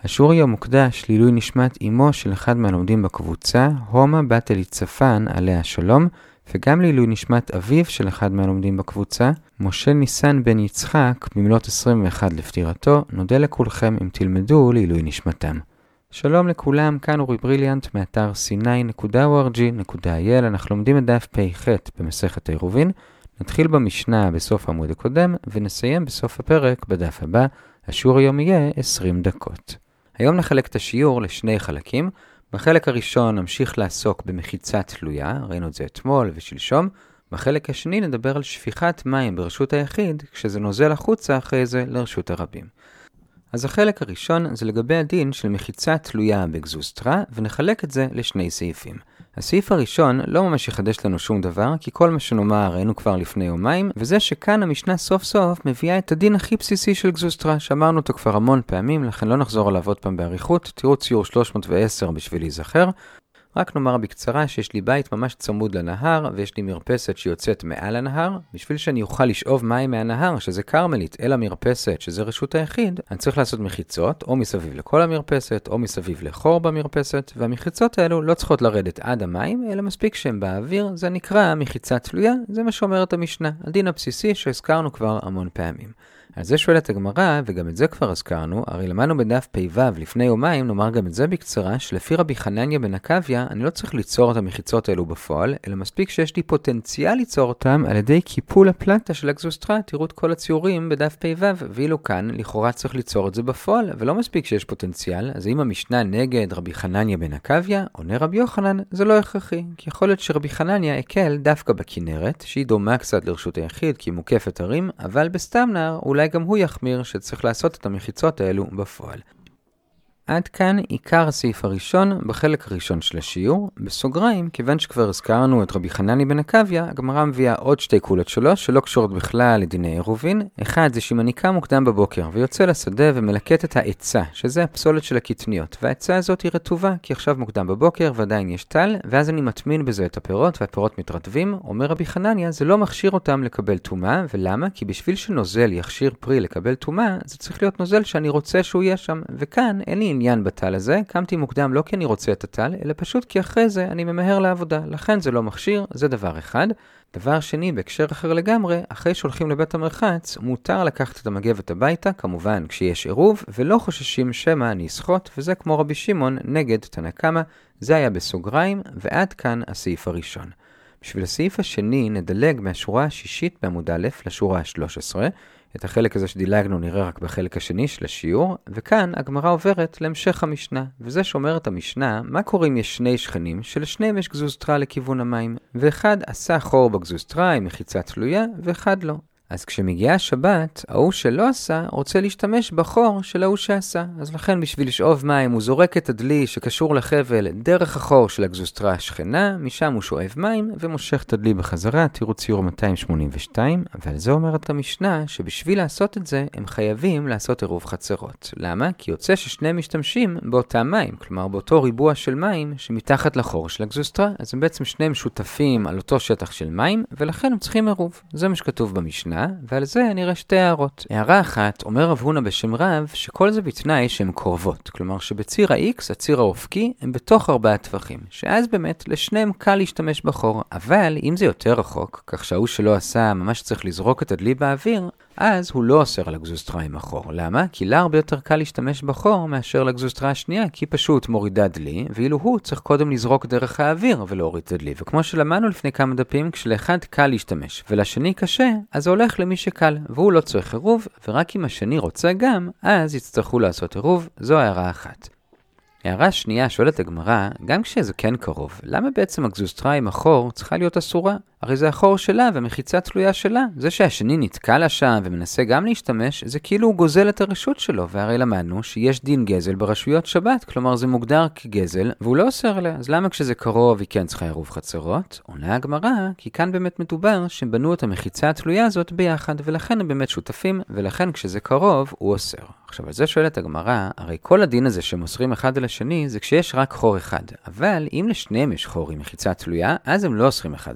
השיעור היום מוקדש לעילוי נשמת אמו של אחד מהלומדים בקבוצה, הומה בת אליצפן עליה שלום, וגם לעילוי נשמת אביו של אחד מהלומדים בקבוצה, משה ניסן בן יצחק, במלאת 21 לפטירתו. נודה לכולכם אם תלמדו לעילוי נשמתם. שלום לכולם, כאן אורי בריליאנט מאתר sinai.org.il. אנחנו לומדים את דף פ"ח במסכת עירובין. נתחיל במשנה בסוף העמוד הקודם ונסיים בסוף הפרק בדף הבא. השיעור היום יהיה 20 דקות. היום נחלק את השיעור לשני חלקים. בחלק הראשון נמשיך לעסוק במחיצה תלויה, ראינו את זה אתמול ושלשום. בחלק השני נדבר על שפיכת מים ברשות היחיד, כשזה נוזל החוצה אחרי זה לרשות הרבים. אז החלק הראשון זה לגבי הדין של מחיצה תלויה בגזוסטרה, ונחלק את זה לשני סעיפים. הסעיף הראשון לא ממש יחדש לנו שום דבר, כי כל מה שנאמר ראינו כבר לפני יומיים, וזה שכאן המשנה סוף סוף מביאה את הדין הכי בסיסי של גזוסטרה, שאמרנו אותו כבר המון פעמים, לכן לא נחזור עליו עוד פעם בעריכות. תראו ציור 310 בשביל להיזכר. רק נאמר בקצרה שיש לי בית ממש צמוד לנהר, ויש לי מרפסת שיוצאת מעל הנהר. בשביל שאני אוכל לשאוב מים מהנהר, שזה קרמלית, אל המרפסת, שזה רשות היחיד, אני צריך לעשות מחיצות, או מסביב לכל המרפסת, או מסביב לחור במרפסת, והמחיצות האלו לא צריכות לרדת עד המים, אלא מספיק שהן באוויר. זה נקרא מחיצה תלויה, זה מה שאומרת המשנה, הדין הבסיסי שהזכרנו כבר המון פעמים. על זה שואלת הגמרא, וגם את זה כבר הזכרנו, הרי למדנו בדף פ"ו לפני יומיים, נאמר גם את זה בקצרה, שלפי רבי חנניה בן עקביה, אני לא צריך ליצור את המחיצות האלו בפועל, אלא מספיק שיש לי פוטנציאל ליצור אותם על ידי קיפול הפלטה של הגזוסטרה. תראו את כל הציורים בדף פ"ו, ואילו כאן לכאורה צריך ליצור את זה בפועל, ולא מספיק שיש פוטנציאל. אז אם המשנה נגד רבי חנניה בן עקביה, עונה רבי יוחנן, זה לא הכרחי, כי יכול להיות שרבי חנניה הקל דווקא בכנרת, שהיא דומה קצת לרשות היחיד, כי היא מוקפת הרים, אבל בסתם נהר אולי גם הוא יחמיר שצריך לעשות את המחיצות האלו בפועל. עד כאן עיקר הסעיף הראשון בחלק הראשון של השיעור. בסוגריים, כיוון שכבר הזכרנו את רבי חנני בן עקביה, הגמרא מביאה עוד שתי קולות שלו שלא קשורות בכלל לדיני עירובין. אחד זה שאם אני קם מוקדם בבוקר ויוצא לשדה ומלקט את העצה, שזה הפסולת של הקטניות, והעצה הזאת היא רטובה כי עכשיו מוקדם בבוקר ועדיין יש טל, ואז אני מטמין בזה את הפירות והפירות מתרטבים. אומר רבי חנניה, זה לא מכשיר אותם לקבל טומאה. ולמה? כי בשביל שנוזל יכשיר פרי לקבל טומאה, זה צריך להיות נוזל שאני רוצה שהוא יהיה שם, וכאן אין לי עניין בטל הזה. קמתי מוקדם לא כי אני רוצה את הטל, אלא פשוט כי אחרי זה אני ממהר לעבודה, לכן זה לא מכשיר. זה דבר אחד. דבר שני, בהקשר אחר לגמרי, אחרי שהולכים לבית המרחץ, מותר לקחת את המגבת הביתה, כמובן כשיש עירוב, ולא חוששים שמא אני אסחוט, וזה כמו רבי שמעון נגד תנא קמא. זה היה בסוגריים, ועד כאן הסעיף הראשון. בשביל הסעיף השני נדלג מהשורה השישית בעמוד א' לשורה ה-13. את החלק הזה שדילגנו נראה רק בחלק השני של השיעור, וכאן הגמרא עוברת להמשך המשנה, וזה שאומרת המשנה, מה קורה אם יש שני שכנים שלשניהם יש גזוסטרה לכיוון המים, ואחד עשה חור בגזוסטרה עם מחיצה תלויה, ואחד לא. אז כשמגיעה השבת, ההוא שלא עשה רוצה להשתמש בחור של ההוא שעשה. אז לכן בשביל לשאוב מים הוא זורק את הדלי שקשור לחבל דרך החור של הגזוסטרה השכנה, משם הוא שואב מים ומושך את הדלי בחזרה. תראו ציור 282, אבל זה אומרת המשנה שבשביל לעשות את זה הם חייבים לעשות עירוב חצרות. למה? כי יוצא ששניהם משתמשים באותם מים, כלומר באותו ריבוע של מים שמתחת לחור של הגזוסטרה, אז הם בעצם שניהם שותפים על אותו שטח של מים, ולכן הם צריכים עירוב. זה מה שכתוב במשנה. ועל זה נראה שתי הערות. הערה אחת, אומר רב הונא בשם רב, שכל זה בתנאי שהן קרובות. כלומר שבציר ה-X, הציר האופקי, הם בתוך 4 טווחים. שאז באמת לשניהם קל להשתמש בחור. אבל אם זה יותר רחוק, כך שההוא שלא עשה ממש צריך לזרוק את הדלי באוויר, אז הוא לא אוסר על הגזוסטרה עם החור. למה? כי לה הרבה יותר קל להשתמש בחור מאשר לגזוסטרה השנייה, כי פשוט מורידה דלי, ואילו הוא צריך קודם לזרוק דרך האוויר ולהוריד את הדלי. וכמו שלמדנו לפני כמה דפים, כשלאחד קל להשתמש ולשני קשה, אז זה הולך למי שקל, והוא לא צריך עירוב, ורק אם השני רוצה גם, אז יצטרכו לעשות עירוב. זו הערה אחת. הערה שנייה שואלת הגמרא, גם כשזה כן קרוב, למה בעצם הגזוסטרה עם החור צריכה להיות אסורה? הרי זה החור שלה ומחיצה תלויה שלה. זה שהשני נתקע לה שם ומנסה גם להשתמש, זה כאילו הוא גוזל את הרשות שלו, והרי למדנו שיש דין גזל ברשויות שבת, כלומר זה מוגדר כגזל, והוא לא אוסר לה. אז למה כשזה קרוב היא כן צריכה עירוב חצרות? עונה הגמרא, כי כאן באמת מדובר שהם בנו את המחיצה התלויה הזאת ביחד, ולכן הם באמת שותפים, ולכן כשזה קרוב הוא אוסר. עכשיו על זה שואלת הגמרא, הרי כל הדין הזה שמוסרים אחד על השני זה כשיש רק חור אחד, אבל אם לשניהם יש חור עם מחיצה תלויה, אז הם לא אוסרים אחד על השני.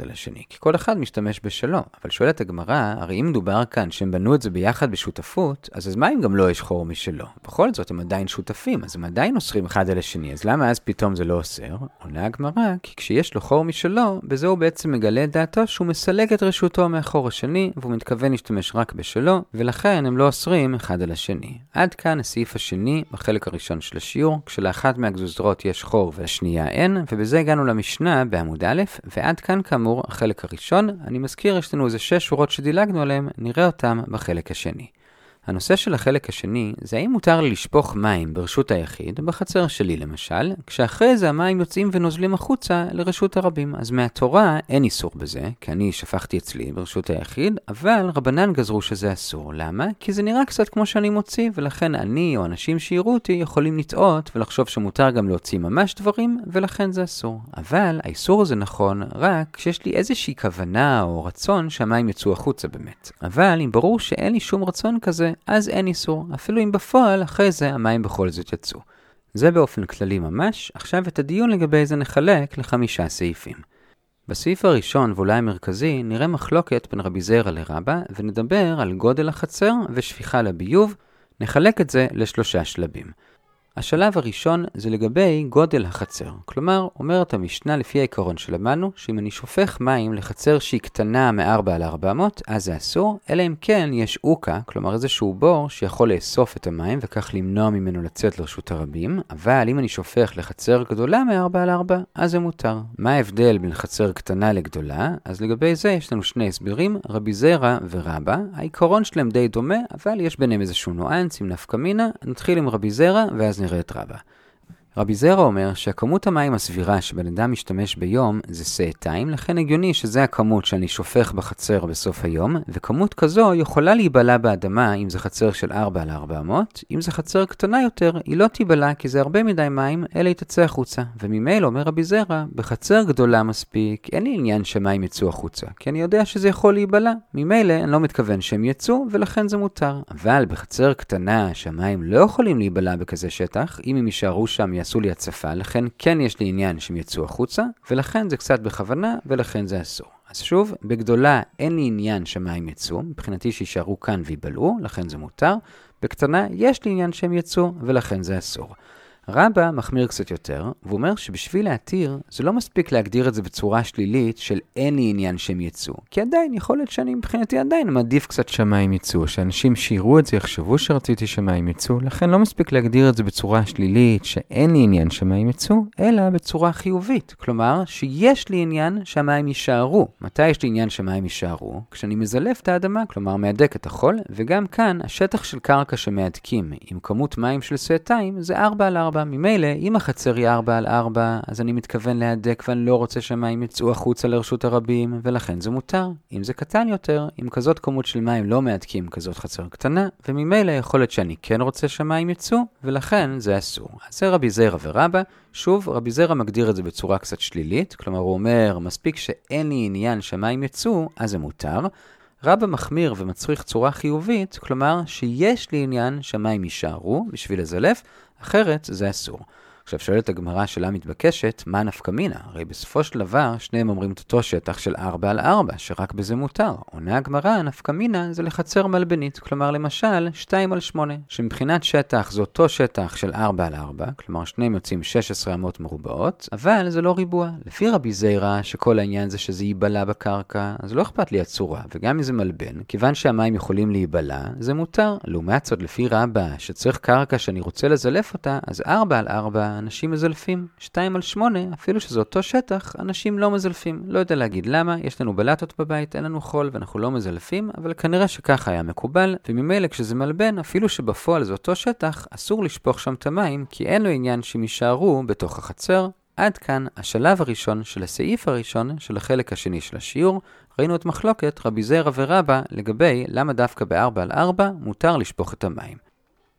כי כל אחד משתמש בשלו. אבל שואלת הגמרא, הרי אם מדובר כאן שהם בנו את זה ביחד בשותפות, אז מה אם גם לא יש חור משלו? בכל זאת הם עדיין שותפים, אז הם עדיין אוסרים אחד על השני, אז למה אז פתאום זה לא אוסר? עונה הגמרא, כי כשיש לו חור משלו, בזה הוא בעצם מגלה את דעתו שהוא מסלק את רשותו מהחור השני, והוא מתכוון להשתמש רק בשלו, ולכן הם לא אוסרים אחד על השני. עד כאן הסעיף השני בחלק הראשון של השיעור, כשלאחת מהגזוזרות יש חור והשנייה אין, ובזה הגענו למשנה בעמוד א', ועד כאן כאמור החלק הראשון. אני מזכיר, יש לנו איזה 6 שורות שדילגנו עליהם, נראה אותם בחלק השני. הנושא של החלק השני זה האם מותר לי לשפוך מים ברשות היחיד, בחצר שלי למשל, כשאחרי זה המים יוצאים ונוזלים החוצה לרשות הרבים. אז מהתורה אין איסור בזה, כי אני שפכתי אצלי ברשות היחיד, אבל רבנן גזרו שזה אסור. למה? כי זה נראה קצת כמו שאני מוציא, ולכן אני או אנשים שיראו אותי יכולים לטעות ולחשוב שמותר גם להוציא ממש דברים, ולכן זה אסור. אבל האיסור הזה נכון רק כשיש לי איזושהי כוונה או רצון שהמים יצאו החוצה באמת. אבל אם ברור שאין לי שום רצון כזה, אז אין איסור, אפילו אם בפועל אחרי זה המים בכל זאת יצאו. זה באופן כללי ממש. עכשיו את הדיון לגבי זה נחלק ל5 סעיפים. בסעיף הראשון ואולי המרכזי נראה מחלוקת בין רבי זירא לרבא, ונדבר על גודל החצר ושפיכה לביוב. נחלק את זה ל3 שלבים. השלב הראשון זה לגבי גודל החצר. כלומר, אומרת המשנה לפי העיקרון שלמדנו, שאם אני שופך מים לחצר שהיא קטנה מ4 על 400, אז זה אסור, אלא אם כן יש אוקה, כלומר איזשהו בור שיכול לאסוף את המים וכך למנוע ממנו לצאת לרשות הרבים, אבל אם אני שופך לחצר גדולה מ4 על 4, אז זה מותר. מה ההבדל בין חצר קטנה לגדולה? אז לגבי זה יש לנו 2 הסברים, רבי זירא ורבא. העיקרון שלהם די דומה, אבל יש ביניהם איזשהו נואנס עם נפקא מינה. נתחיל עם רבי זירא ואז נראה את רבא. רבי זירא אומר שהכמות המים הסבירה שבן אדם משתמש ביום זה סעתיים, לכן הגיוני שזה הכמות שאני שופך בחצר בסוף היום, וכמות כזו יכולה להיבלע באדמה אם זה חצר של 4 על 400, אם זה חצר קטנה יותר היא לא תיבלע כי זה הרבה מדי מים, אלא היא תצא החוצה. וממילא אומר רבי זירא, בחצר גדולה מספיק אין לי עניין שמים יצאו החוצה, כי אני יודע שזה יכול להיבלע. ממילא אני לא מתכוון שהם יצאו ולכן זה מותר. אבל בחצר קטנה שהמים לא יכולים להיבלע בכזה שטח, אם הם יישארו שם יעשו לי הצפה, לכן כן יש לי עניין שהם יצאו החוצה, ולכן זה קצת בכוונה, ולכן זה אסור. אז שוב, בגדולה אין לי עניין שמים יצאו, מבחינתי שישארו כאן ויבלעו, לכן זה מותר. בקטנה יש לי עניין שהם יצאו, ולכן זה אסור. רבא מחמיר קצת יותר, והוא אומר שבשביל להתיר, זה לא מספיק להגדיר את זה בצורה שלילית של אין לי עניין שהם יצאו. כי עדיין, יכול להיות שאני מבחינתי עדיין מעדיף קצת שמים יצאו, שאנשים שיראו את זה יחשבו שרציתי שמים יצאו, לכן לא מספיק להגדיר את זה בצורה שלילית שאין לי עניין שמים יצאו, אלא בצורה חיובית. כלומר, שיש לי עניין שהמים יישארו. מתי יש לי עניין שהמים יישארו? כשאני מזלף את האדמה, כלומר מהדק את החול, וגם כאן השטח של קרקע שמהדקים עם כמות מים של סעתיים זה 4 על 4. ממילא, אם החצר היא 4 על 4, אז אני מתכוון להדק ואני לא רוצה שהמים יצאו החוצה לרשות הרבים, ולכן זה מותר. אם זה קטן יותר, אם כזאת כמות של מים לא מהדקים כזאת חצר קטנה, וממילא יכול להיות שאני כן רוצה שהמים יצאו, ולכן זה אסור. אז זה רבי זירא ורבא. שוב, רבי זירא מגדיר את זה בצורה קצת שלילית, כלומר הוא אומר, מספיק שאין לי עניין שהמים יצאו, אז זה מותר. רבא מחמיר ומצריך צורה חיובית, כלומר שיש לי עניין שהמים יישארו בשביל הזלף, אחרת זה אסור. עכשיו שואלת הגמרא שאלה מתבקשת, מה נפקא מינה? הרי בסופו של דבר שניהם אומרים את אותו שטח של 4 על 4, שרק בזה מותר. עונה הגמרא, נפקא מינה זה לחצר מלבנית, כלומר למשל 2 על 8, שמבחינת שטח זה אותו שטח של 4 על 4, כלומר שניהם יוצאים 16 אמות מרובעות, אבל זה לא ריבוע. לפי רבי זירא שכל העניין זה שזה ייבלע בקרקע, אז לא אכפת לי הצורה, וגם אם זה מלבן, כיוון שהמים יכולים להיבלע, זה מותר. לעומת זאת לפי רבא שצריך קרקע שאני רוצה לזלף אותה, אז 4 על 4 אנשים מזלפים. 2 על 8, אפילו שזה אותו שטח, אנשים לא מזלפים. לא יודע להגיד למה, יש לנו בלטות בבית, אין לנו חול ואנחנו לא מזלפים, אבל כנראה שככה היה מקובל, וממילא כשזה מלבן, אפילו שבפועל זה אותו שטח, אסור לשפוך שם את המים, כי אין לו עניין שהם יישארו בתוך החצר. עד כאן השלב הראשון של הסעיף הראשון של החלק השני של השיעור. ראינו את מחלוקת רבי זירא ורבא לגבי למה דווקא ב4 על 4 מותר לשפוך את המים.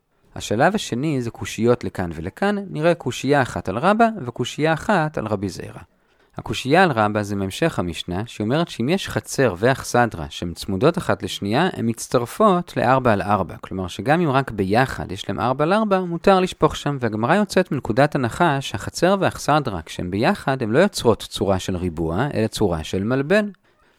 השלב השני זה קושיות לכאן ולכאן, נראה קושייה אחת על רבא וקושייה אחת על רבי זירא. הקושייה על רבא זה מהמשך המשנה, שאומרת שאם יש חצר ואכסדרה שהן צמודות אחת לשנייה, הן מצטרפות ל4 על 4. כלומר שגם אם רק ביחד יש להם 4 על 4, מותר לשפוך שם, והגמרא יוצאת מנקודת הנחה שהחצר ואכסדרה כשהן ביחד, הן לא יוצרות צורה של ריבוע, אלא צורה של מלבן.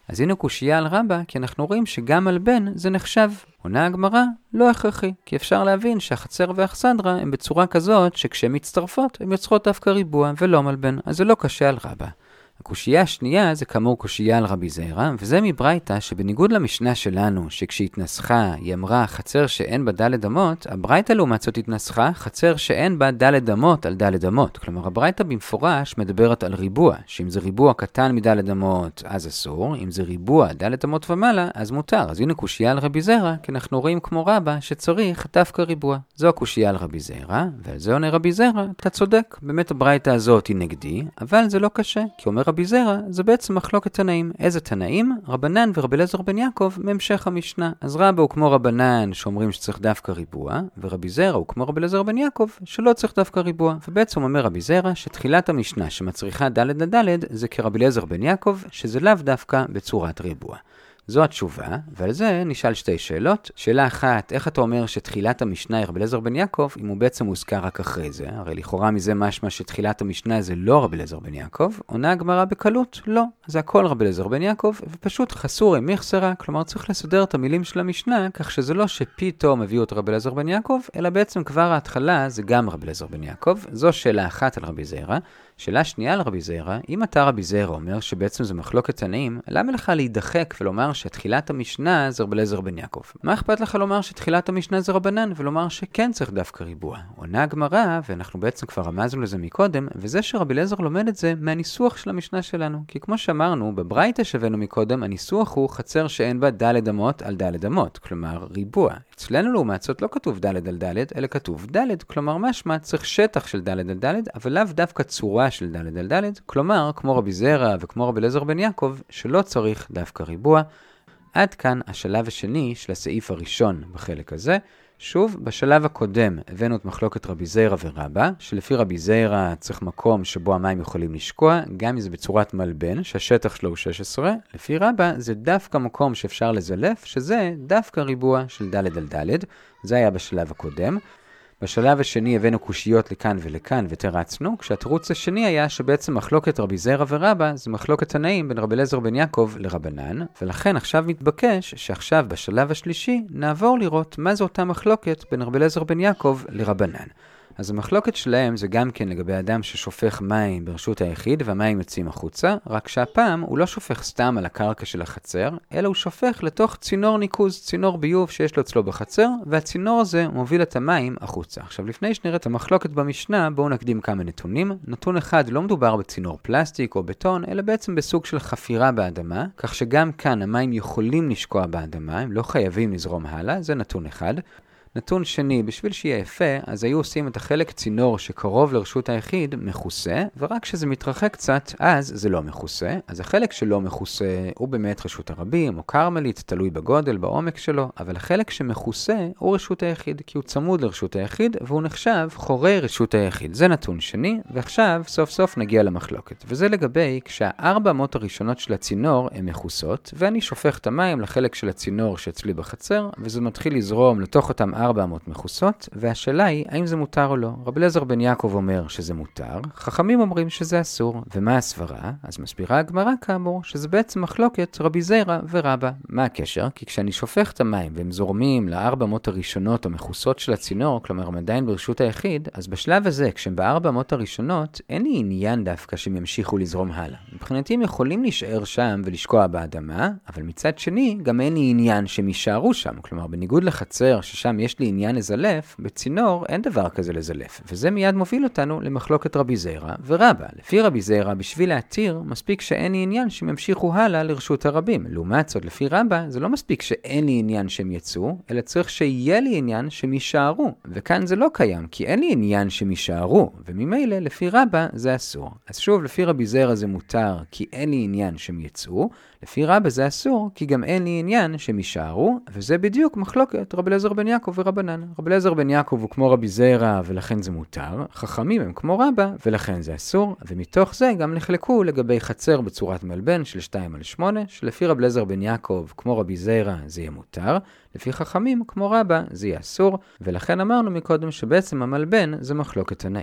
אז הנה קושייה על רבא, כי אנחנו רואים שגם מלבן זה נחשב. עונה הגמרא, לא הכרחי, כי אפשר להבין שהחצר והאכסדרה הם בצורה כזאת שכשהן מצטרפות, הן יוצרות דווקא ריבוע ולא מלבן, אז זה לא קשה על רבא. הקושייה השנייה זה כאמור קושייה על רבי זעירא, וזה מברייתא שבניגוד למשנה שלנו, שכשהתנסחה היא אמרה חצר שאין בה ד' אמות, הברייתא לעומת זאת התנסחה חצר שאין בה ד' אמות על ד' אמות. כלומר, הברייתא במפורש מדברת על ריבוע, שאם זה ריבוע קטן מד' אמות אז אסור, אם זה ריבוע ד' אמות ומעלה אז מותר. אז הנה קושייה על רבי זעירא, כי אנחנו רואים כמו רבא שצריך דווקא ריבוע. זו הקושייה על רבי זעירא, ועל זה עונה רבי זעירא, אתה צודק, באמת הברייתא הזאת היא נגדי, אבל זה לא קשה, כי אומר רבי זעירא, זה בעצם מחלוקת תנאים. איזה תנאים? רבנן ורבי אליעזר בן יעקב מהמשך המשנה. אז רבא הוא כמו רבנן שאומרים שצריך דווקא ריבוע, ורבי זעירא הוא כמו רבי אליעזר בן יעקב שלא צריך דווקא ריבוע. ובעצם אומר רבי זעירא שתחילת המשנה שמצריכה ד' עד ד' זה כרבי אליעזר בן יעקב, שזה לאו דווקא בצורת ריבוע. זו התשובה, ועל זה נשאל שתי שאלות. שאלה אחת, איך אתה אומר שתחילת המשנה היא רבי אליעזר בן יעקב, אם הוא בעצם מוזכר רק אחרי זה? הרי לכאורה מזה משמע שתחילת המשנה זה לא רבי אליעזר בן יעקב. עונה הגמרא בקלות, לא. זה הכל רבי אליעזר בן יעקב, ופשוט חסורי מחסרה, כלומר צריך לסדר את המילים של המשנה, כך שזה לא שפתאום הביאו את רבי אליעזר בן יעקב, אלא בעצם כבר ההתחלה זה גם רבי אליעזר בן יעקב. זו שאלה אחת על רבי זעירא. שאלה שנייה על רבי זעירא, אם אתה רבי זעירא אומר שבעצם זה מחלוקת תנאים, למה לך להידחק ולומר שתחילת המשנה זה רבי אליעזר בן יעקב? מה אכפת לך לומר שתחילת המשנה זה רבנן ולומר שכן צריך דווקא ריבוע? עונה הגמרא, ואנחנו בעצם כבר רמזנו לזה מקודם, וזה שרבי אליעזר לומד את זה מהניסוח של המשנה שלנו. כי כמו שאמרנו, בברייתא שהבאנו מקודם, הניסוח הוא חצר שאין בה ד' אמות על ד' אמות, כלומר ריבוע. אצלנו לעומת זאת לא כתוב ד' על ד', אלא כתוב ד', כלומר משמע צריך שטח של ד' על ד', אבל לאו דווקא צורה של ד' על ד', כלומר כמו רבי זעירא וכמו רבי אליעזר בן יעקב, שלא צריך דווקא ריבוע. עד כאן השלב השני של הסעיף הראשון בחלק הזה. שוב, בשלב הקודם הבאנו את מחלוקת רבי זעירא ורבא, שלפי רבי זעירא צריך מקום שבו המים יכולים לשקוע, גם אם זה בצורת מלבן, שהשטח שלו הוא 16. לפי רבא זה דווקא מקום שאפשר לזלף, שזה דווקא ריבוע של ד' על ד'. זה היה בשלב הקודם. בשלב השני הבאנו קושיות לכאן ולכאן ותרצנו, כשהתירוץ השני היה שבעצם מחלוקת רבי זעירא ורבא זה מחלוקת תנאים בין רבי אליעזר בן יעקב לרבנן, ולכן עכשיו מתבקש שעכשיו בשלב השלישי נעבור לראות מה זו אותה מחלוקת בין רבי אליעזר בן יעקב לרבנן. אז המחלוקת שלהם זה גם כן לגבי אדם ששופך מים ברשות היחיד והמים יוצאים החוצה, רק שהפעם הוא לא שופך סתם על הקרקע של החצר, אלא הוא שופך לתוך צינור ניקוז, צינור ביוב שיש לו אצלו בחצר, והצינור הזה מוביל את המים החוצה. עכשיו לפני שנראה את המחלוקת במשנה, בואו נקדים כמה נתונים. נתון אחד, לא מדובר בצינור פלסטיק או בטון, אלא בעצם בסוג של חפירה באדמה, כך שגם כאן המים יכולים לשקוע באדמה, הם לא חייבים לזרום הלאה, זה נתון אחד. נתון שני, בשביל שיהיה יפה, אז היו עושים את החלק צינור שקרוב לרשות היחיד מכוסה, ורק כשזה מתרחק קצת, אז זה לא מכוסה. אז החלק שלא מכוסה הוא באמת רשות הרבים, או קרמלית, תלוי בגודל, בעומק שלו, אבל החלק שמכוסה הוא רשות היחיד, כי הוא צמוד לרשות היחיד, והוא נחשב חורי רשות היחיד. זה נתון שני, ועכשיו סוף סוף נגיע למחלוקת. וזה לגבי כשה4 אמות הראשונות של הצינור הן מכוסות, ואני שופך את המים לחלק של הצינור שאצלי בחצר, וזה מתחיל לזרום לתוך אותם 400 מכוסות, והשאלה היא האם זה מותר או לא. רבי אליעזר בן יעקב אומר שזה מותר, חכמים אומרים שזה אסור. ומה הסברה? אז מסבירה הגמרא כאמור שזה בעצם מחלוקת רבי זעירא ורבא. מה הקשר? כי כשאני שופך את המים והם זורמים ל4 אמות הראשונות המכוסות של הצינור, כלומר הם עדיין ברשות היחיד, אז בשלב הזה כשהם ב4 אמות הראשונות אין לי עניין דווקא שהם ימשיכו לזרום הלאה. מבחינתי הם יכולים להישאר שם ולשקוע באדמה, אבל מצד שני גם אין לי עניין שהם יישארו שם. כלומר בניגוד לחצר ששם יש לי עניין לזלף, בצינור אין דבר כזה לזלף. וזה מיד מוביל אותנו למחלוקת רבי זעירא ורבא. לפי רבי זעירא, בשביל להתיר, מספיק שאין לי עניין שהם ימשיכו הלאה לרשות הרבים. לעומת זאת, לפי רבא, זה לא מספיק שאין לי עניין שהם יצאו, אלא צריך שיהיה לי עניין שהם יישארו. וכאן זה לא קיים, כי אין לי עניין שהם יישארו, וממילא, לפי רבא, זה אסור. אז שוב, לפי רבי זעירא זה מותר, כי אין לי עניין שהם יצאו, לפי רבא זה אסור, כי גם אין לי עניין שהם יישארו, וזה בדיוק מחלוקת רבי אליעזר בן יעקב ורבנן. רבי אליעזר בן יעקב הוא כמו רבי זעירא, ולכן זה מותר. חכמים הם כמו רבא, ולכן זה אסור. ומתוך זה גם נחלקו לגבי חצר בצורת מלבן של 2/8, שלפי רבי אליעזר בן יעקב כמו רבי זעירא זה יהיה מותר. לפי חכמים כמו רבא זה יהיה אסור. ולכן אמרנו מקודם שבעצם המלבן זה מחלוקת תנאים.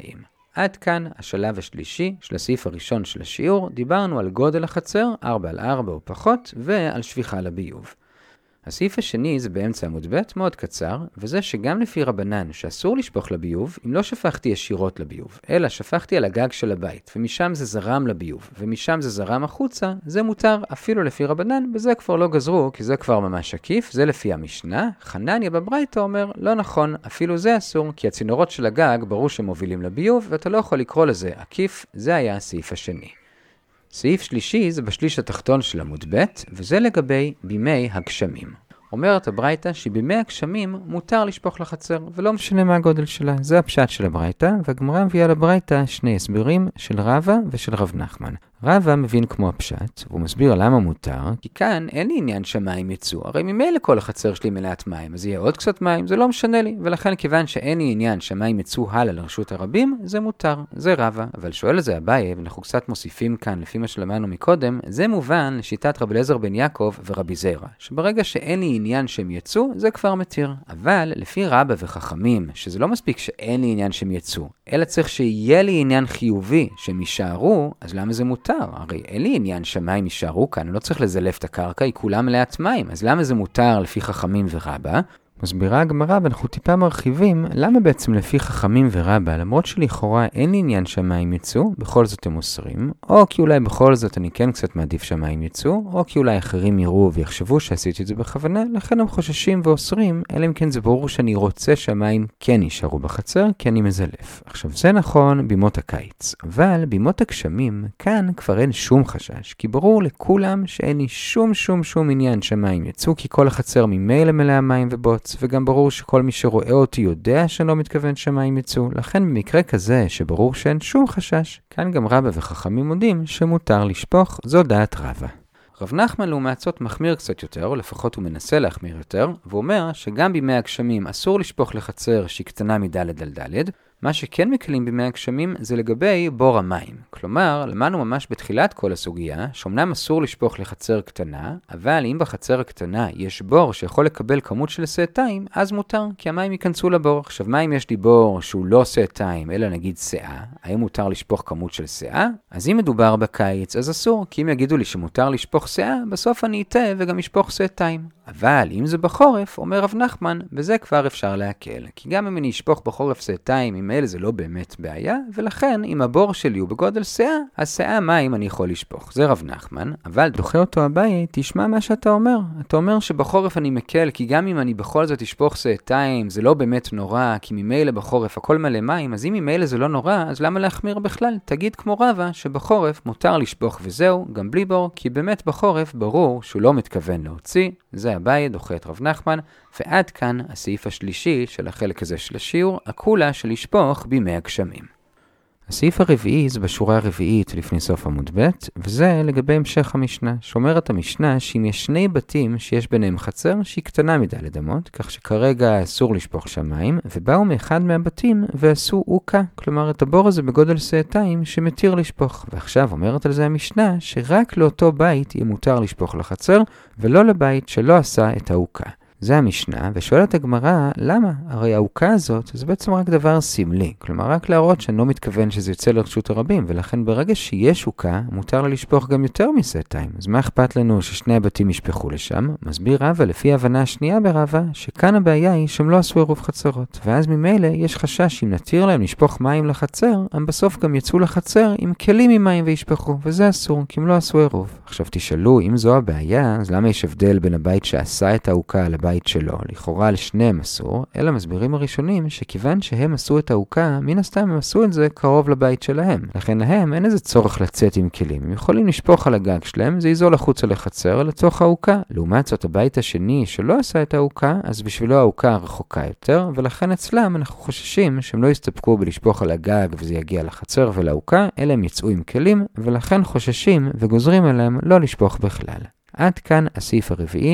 עד כאן השלב השלישי של הסעיף הראשון של השיעור. דיברנו על גודל החצר, 4x4 או פחות, ועל שפיכה לביוב. הסעיף השני זה באמצע עמוד ב', מאוד קצר, וזה שגם לפי רבנן שאסור לשפוך לביוב, אם לא שפכתי ישירות לביוב, אלא שפכתי על הגג של הבית, ומשם זה זרם לביוב, ומשם זה זרם החוצה, זה מותר אפילו לפי רבנן, וזה כבר לא גזרו, כי זה כבר ממש עקיף, זה לפי המשנה. חנניה בברייתא אומר, לא נכון, אפילו זה אסור, כי הצינורות של הגג ברור שמובילים לביוב, ואתה לא יכול לקרוא לזה עקיף, זה היה הסעיף השני. סעיף שלישי זה בשליש התחתון של עמוד ב', וזה לגבי בימי הגשמים. אומרת הברייתא שבימי הגשמים מותר לשפוך לחצר, ולא משנה מה הגודל שלה. זה הפשט של הברייתא, והגמרא מביאה לברייתא שני הסברים של רבא ושל רב נחמן. רבא מבין כמו הפשט, והוא מסביר למה מותר, כי כאן אין לי עניין שהמים יצאו. הרי ממילא כל החצר שלי מלאת מים, אז יהיה עוד קצת מים, זה לא משנה לי. ולכן כיוון שאין לי עניין שהמים יצאו הלאה לרשות הרבים, זה מותר. זה רבא. אבל שואל על זה אביי, ואנחנו קצת מוסיפים כאן לפי מה שלמדנו מקודם, זה מובן לשיטת רבי אליעזר בן יעקב ורבי זירא, שברגע שאין לי עניין שהם יצאו, זה כבר מתיר. אבל לפי רבא וחכמים, שזה לא מספיק שאין לי עניין שהם יצאו, אלא צריך שיהיה לי עניין חיובי שהם יישארו, אז למה זה מותר? הרי אין לי עניין שהמים יישארו כאן, אני לא צריך לזלף את הקרקע, היא כולה מלאת מים, אז למה זה מותר לפי חכמים ורבא? מסבירה הגמרא, ואנחנו טיפה מרחיבים, למה בעצם לפי חכמים ורבא, למרות שלכאורה אין לי עניין שהמים יצאו, בכל זאת הם אוסרים, או כי אולי בכל זאת אני כן קצת מעדיף שהמים יצאו, או כי אולי אחרים יראו ויחשבו שעשיתי את זה בכוונה, לכן הם חוששים ואוסרים, אלא אם כן זה ברור שאני רוצה שהמים כן יישארו בחצר, כי אני מזלף. עכשיו זה נכון בימות הקיץ, אבל בימות הגשמים, כאן כבר אין שום חשש, כי ברור לכולם שאין לי שום עניין שהמים יצאו, כי כל החצר ממילא מלאה מים ובוץ, וגם ברור שכל מי שרואה אותי יודע שאני לא מתכוון שהמים יצאו. לכן במקרה כזה שברור שאין שום חשש, כאן גם רבא וחכמים מודים שמותר לשפוך, זו דעת רבא. רב נחמן לעומת זאת מחמיר קצת יותר, או לפחות הוא מנסה להחמיר יותר, והוא אומר שגם בימי הגשמים אסור לשפוך לחצר שהיא קטנה מדלת על דלת. מה שכן מקלים בימי הגשמים זה לגבי בור המים. כלומר, למדנו ממש בתחילת כל הסוגיה, שאומנם אסור לשפוך לחצר קטנה, אבל אם בחצר הקטנה יש בור שיכול לקבל כמות של סעתיים, אז מותר, כי המים ייכנסו לבור. עכשיו, מה אם יש לי בור שהוא לא סעתיים, אלא נגיד סעה? האם מותר לשפוך כמות של סעה? אז אם מדובר בקיץ, אז אסור, כי אם יגידו לי שמותר לשפוך סעה, בסוף אני אטעה וגם אשפוך סעתיים. אבל אם זה בחורף, אומר רב נחמן, בזה כבר אפשר להקל. כי גם אם אני אשפוך בחורף סעתיים, עם אלה זה לא באמת בעיה, ולכן אם הבור שלי הוא בגודל סעה, אז סעה מים אני יכול לשפוך. זה רב נחמן, אבל דוחה אותו אביי, תשמע מה שאתה אומר. אתה אומר שבחורף אני מקל, כי גם אם אני בכל זאת אשפוך סעתיים, זה לא באמת נורא, כי ממילא בחורף הכל מלא מים, אז אם ממילא זה לא נורא, אז למה להחמיר בכלל? תגיד כמו רבא שבחורף מותר לשפוך וזהו, גם בלי בור, כי באמת בחורף ברור שהוא לא מתכוון להוציא. זה אביי דוחה את רב נחמן, ועד כאן הסעיף השלישי של החלק הזה של השיעור, הכולה של לשפוך בימי הגשמים. הסעיף הרביעי זה בשורה הרביעית לפני סוף עמוד ב', וזה לגבי המשך המשנה, שאומרת המשנה שאם יש שני בתים שיש ביניהם חצר שהיא קטנה מדלת אמות, כך שכרגע אסור לשפוך שמים, ובאו מאחד מהבתים ועשו אוקה, כלומר את הבור הזה בגודל סעתיים שמתיר לשפוך. ועכשיו אומרת על זה המשנה שרק לאותו בית יהיה מותר לשפוך לחצר, ולא לבית שלא עשה את האוקה. זה המשנה, ושואלת הגמרא, למה? הרי האוקה הזאת זה בעצם רק דבר סמלי, כלומר רק להראות שאני לא מתכוון שזה יוצא לרשות הרבים, ולכן ברגע שיש אוקה, מותר לה לשפוך גם יותר מסעתיים. אז מה אכפת לנו ששני הבתים ישפכו לשם? מסביר רבא לפי ההבנה השנייה ברבא, שכאן הבעיה היא שהם לא עשו עירוב חצרות, ואז ממילא יש חשש אם נתיר להם לשפוך מים לחצר, הם בסוף גם יצאו לחצר עם כלים עם מים וישפכו, וזה אסור, כי הם לא עשו עירוב. עכשיו תשאלו, אם זו הבעיה, אז למה יש הבדל בין הבית שעשה את האוקה לבית שלו? לכאורה לשניהם אסור, אלא מסבירים הראשונים שכיוון שהם עשו את האוקה, מן הסתם הם עשו את זה קרוב לבית שלהם. לכן להם אין איזה צורך לצאת עם כלים. הם יכולים לשפוך על הגג שלהם, זה יזול החוצה לחצר לתוך האוקה. לעומת זאת הבית השני שלא עשה את האוקה, אז בשבילו האוקה רחוקה יותר, ולכן אצלם אנחנו חוששים שהם לא יסתפקו בלשפוך על הגג וזה יגיע לחצר ולאוקה, אלא הם יצאו עם כלים, ולכן חוששים וגוזרים עליהם לא לשפוך בכלל. עד כאן הסעיף הרביעי,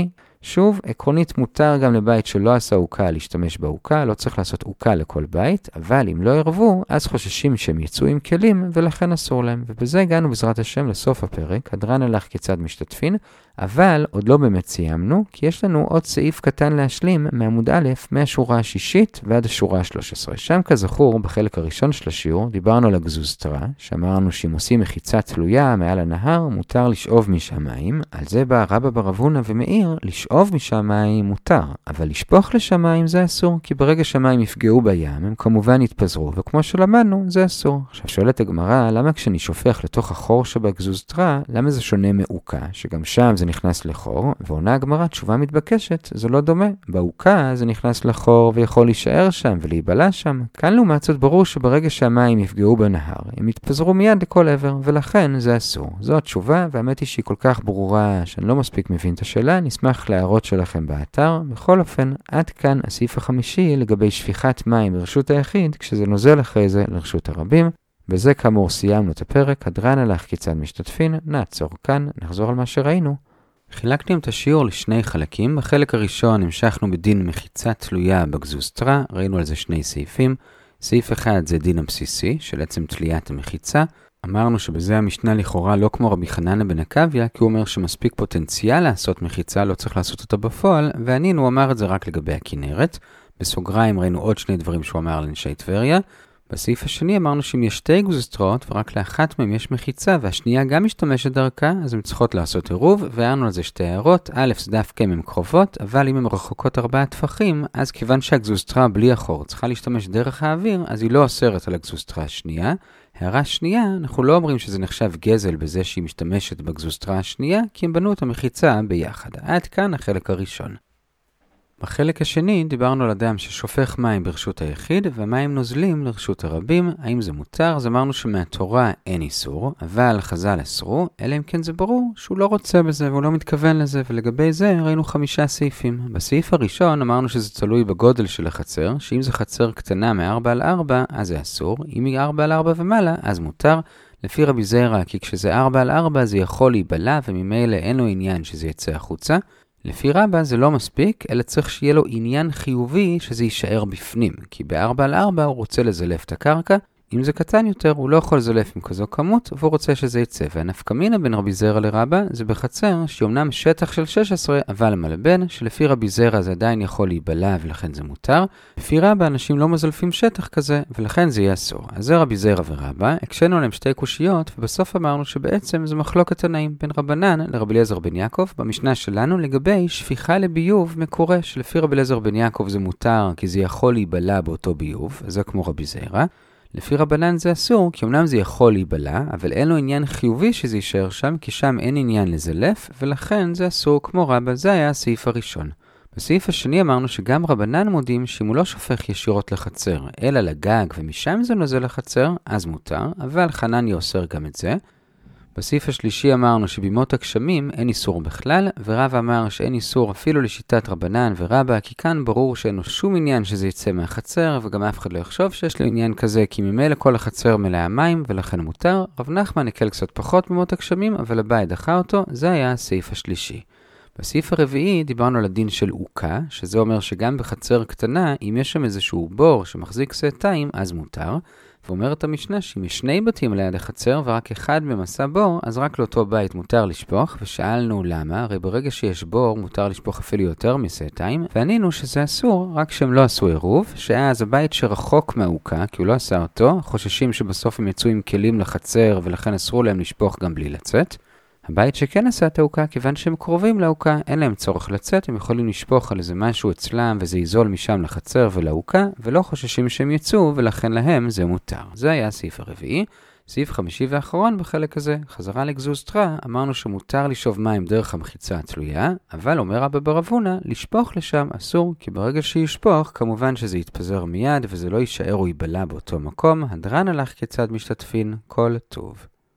שוב, עקרונית מותר גם לבית שלא עשה עוקה להשתמש בעוקה, לא צריך לעשות עוקה לכל בית, אבל אם לא ירבו, אז חוששים שהם יצאו עם כלים, ולכן אסור להם. ובזה הגענו בעזרת השם לסוף הפרק, הדרן הלך כיצד משתתפין, אבל עוד לא באמת סיימנו, כי יש לנו עוד סעיף קטן להשלים מעמוד א', מהשורה השישית ועד השורה ה-13. שם כזכור, בחלק הראשון של השיעור, דיברנו על הגזוזתרה, שאמרנו שאם עושים מחיצה תלויה מעל הנהר, מותר לשאוב משם מים. על זה בא רבא בר אבונה ומאיר, לשאוב משם מים מותר, אבל לשפוך לשם מים זה אסור, כי ברגע שהמים יפגעו בים, הם כמובן יתפזרו, וכמו שלמדנו, זה אסור. עכשיו שואלת הגמרא, למה כשאני שופך לתוך החור שבגזוזתרה, למה זה שונה מעוקה, שגם שם זה נכנס לחור, ועונה הגמרא תשובה מתבקשת, זה לא דומה. בעוקה זה נכנס לחור ויכול להישאר שם ולהיבלע שם. כאן לעומת זאת ברור שברגע שהמים יפגעו בנהר, הם יתפזרו מיד לכל עבר, ולכן זה אסור. זו התשובה, והאמת היא שהיא כל כך ברורה שאני לא מספיק מבין את השאלה, נשמח להערות שלכם באתר. בכל אופן, עד כאן הסעיף החמישי לגבי שפיכת מים ברשות היחיד, כשזה נוזל אחרי זה לרשות הרבים. בזה כאמור סיימנו את הפרק, הדרן הלך כיצד משתתפין, נעצור כאן, נחזור על מה שראינו. חילקנו את השיעור לשני חלקים. בחלק הראשון המשכנו בדין מחיצה תלויה בגזוזתרה, ראינו על זה שני סעיפים. סעיף אחד זה דין הבסיסי של עצם תליית המחיצה. אמרנו שבזה המשנה לכאורה לא כמו רבי חנניה בן עקביה, כי הוא אומר שמספיק פוטנציאל לעשות מחיצה, לא צריך לעשות אותה בפועל, וענינו הוא אמר את זה רק לגבי הכנרת. בסוגריים ראינו עוד שני דברים שהוא אמר לאנשי טבריה. בסעיף השני אמרנו שאם יש שתי גזוזתרות ורק לאחת מהם יש מחיצה והשנייה גם משתמשת דרכה, אז הן צריכות לעשות עירוב, והערנו על זה שתי הערות. א', זה דווקא אם הן קרובות, אבל אם הן רחוקות 4 טפחים, אז כיוון שהגזוזתרה בלי החור צריכה להשתמש דרך האוויר, אז היא לא אוסרת על הגזוזתרה השנייה. הערה שנייה, אנחנו לא אומרים שזה נחשב גזל בזה שהיא משתמשת בגזוזתרה השנייה, כי הם בנו את המחיצה ביחד. עד כאן החלק הראשון. בחלק השני דיברנו על אדם ששופך מים ברשות היחיד והמים נוזלים לרשות הרבים. האם זה מותר? אז אמרנו שמהתורה אין איסור, אבל חז"ל אסרו, אלא אם כן זה ברור שהוא לא רוצה בזה והוא לא מתכוון לזה, ולגבי זה ראינו 5 סעיפים. בסעיף הראשון אמרנו שזה תלוי בגודל של החצר, שאם זה חצר קטנה מ-4x4 אז זה אסור, אם היא 4x4 ומעלה אז מותר. לפי רבי זיירא, כי כשזה 4x4 זה יכול להיבלע וממילא אין לו עניין שזה יצא החוצה. לפי רבא זה לא מספיק, אלא צריך שיהיה לו עניין חיובי שזה יישאר בפנים, כי ב-4x4 הוא רוצה לזלף את הקרקע, אם זה קטן יותר הוא לא יכול לזלף עם כזו כמות, והוא רוצה שזה יצא. והנפקמינה בין רבי זיירא לרבא זה בחצר שאומנם שטח של 16, אבל מלבן, שלפי רבי זיירא זה עדיין יכול להיבלע ולכן זה מותר. לפי רבא אנשים לא מזלפים שטח כזה, ולכן זה יהיה אסור. אז זה רבי זיירא ורבא, הקשנו להם שתי קושיות, ובסוף אמרנו שבעצם זה מחלוקת תנאים בין רבנן לרבי אליעזר בן יעקב, במשנה שלנו לגבי שפיכה לביוב מקורה, שלפי רבי אליעזר בן יעקב זה מותר, כי זה יכול להיבלע באותו ביוב, זה כמו רבי זיירא. לפי רבנן זה אסור, כי אמנם זה יכול להיבלע, אבל אין לו עניין חיובי שזה יישאר שם, כי שם אין עניין לזלף, ולכן זה אסור כמו רבא. זה היה הסעיף הראשון. בסעיף השני אמרנו שגם רבנן מודים שאם הוא לא שופך ישירות לחצר, אלא לגג ומשם זה נוזל לחצר, אז מותר, אבל חנניה אוסר גם את זה. בסעיף השלישי אמרנו שבימות הגשמים אין איסור בכלל, ורב אמר שאין איסור אפילו לשיטת רבנן ורבא, כי כאן ברור שאין לו שום עניין שזה יצא מהחצר, וגם אף אחד לא יחשוב שיש לו עניין כזה, כי ממילא כל החצר מלאה מים, ולכן מותר. רב נחמן הקל קצת פחות בימות הגשמים, אבל הבאי דחה אותו. זה היה הסעיף השלישי. בסעיף הרביעי דיברנו על הדין של עוקה, שזה אומר שגם בחצר קטנה, אם יש שם איזשהו בור שמחזיק סעתיים, אז מותר. ואומרת המשנה שאם יש 2 בתים ליד החצר ורק אחד במסע בור, אז רק לאותו בית מותר לשפוך, ושאלנו למה, הרי ברגע שיש בור מותר לשפוך אפילו יותר מסעתיים, וענינו שזה אסור, רק שהם לא עשו עירוב, שאז הבית שרחוק מהעוקה, כי הוא לא עשה אותו, חוששים שבסוף הם יצאו עם כלים לחצר, ולכן אסרו להם לשפוך גם בלי לצאת. הבית שכן עשה את העוקה, כיוון שהם קרובים לעוקה, אין להם צורך לצאת, הם יכולים לשפוך על איזה משהו אצלם, וזה יזול משם לחצר ולעוקה, ולא חוששים שהם יצאו, ולכן להם זה מותר. זה היה הסעיף הרביעי. סעיף חמישי ואחרון בחלק הזה, חזרה לגזוזתרה, אמרנו שמותר לשאוב מים דרך המחיצה התלויה, אבל אומר רבא בר אבונה, לשפוך לשם אסור, כי ברגע שישפוך, כמובן שזה יתפזר מיד, וזה לא יישאר או ייבלע באותו מקום. הדרן הלך כיצד משתתפין, כל טוב.